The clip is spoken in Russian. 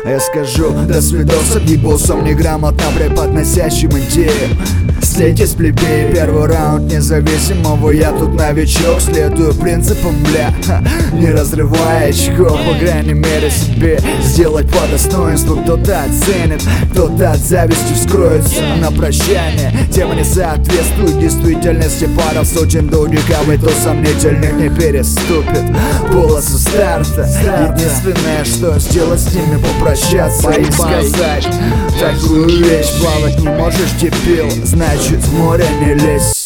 Я скажу до свидос, объебусом неграмотно преподносящим идею. Слейте с плебеи, первый раунд независимого. Я тут новичок, следую принципам, бля, не разрывая очков. По крайней мере себе сделать по достоинству. Кто-то оценит, кто-то от зависти вскроется на прощание. Тема не соответствует действительности. Пара сотен дудиков, и то сомнительных не переступит полосу старта. Единственное, что сделать с ними, попрощаться и сказать такую вещь: плавать не можешь, дебил, значит в море не лезь.